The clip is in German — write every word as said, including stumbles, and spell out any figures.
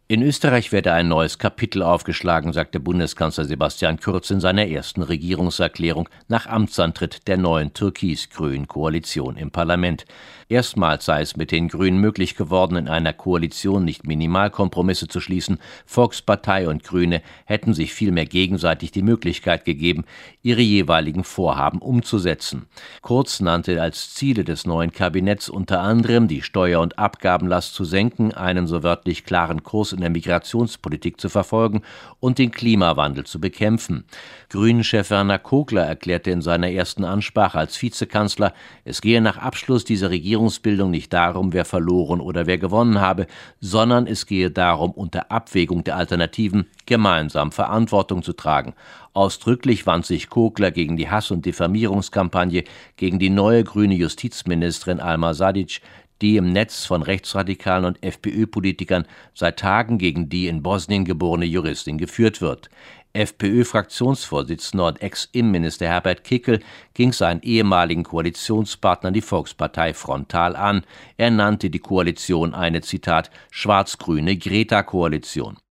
In Österreich werde ein neues Kapitel aufgeschlagen, sagte Bundeskanzler Sebastian Kurz in seiner ersten Regierungserklärung nach Amtsantritt der neuen türkis-grünen Koalition im Parlament. Erstmals sei es mit den Grünen möglich geworden, in einer Koalition nicht Minimalkompromisse zu schließen. Volkspartei und Grüne hätten sich vielmehr gegenseitig die Möglichkeit gegeben, ihre jeweiligen Vorhaben umzusetzen. Kurz nannte als Ziele des neuen Kabinetts unter anderem, die Steuer- und Abgabenlast zu senken, einen so wörtlich klaren Kurs in der Migrationspolitik zu verfolgen und den Klimawandel zu bekämpfen. Grünen-Chef Werner Kogler erklärte in seiner ersten Ansprache als Vizekanzler, es gehe nach Abschluss dieser Regierungsbildung nicht darum, wer verloren oder wer gewonnen habe, sondern es gehe darum, unter Abwägung der Alternativen gemeinsam Verantwortung zu tragen. Ausdrücklich wandte sich Kogler gegen die Hass- und Diffamierungskampagne gegen die neue grüne Justizministerin Alma Sadic, die im Netz von Rechtsradikalen und FPÖ-Politikern seit Tagen gegen die in Bosnien geborene Juristin geführt wird. FPÖ-Fraktionsvorsitzender und Ex-Innenminister Herbert Kickl ging seinen ehemaligen Koalitionspartner, die Volkspartei, frontal an. Er nannte die Koalition eine, Zitat, schwarz-grüne Greta-Koalition.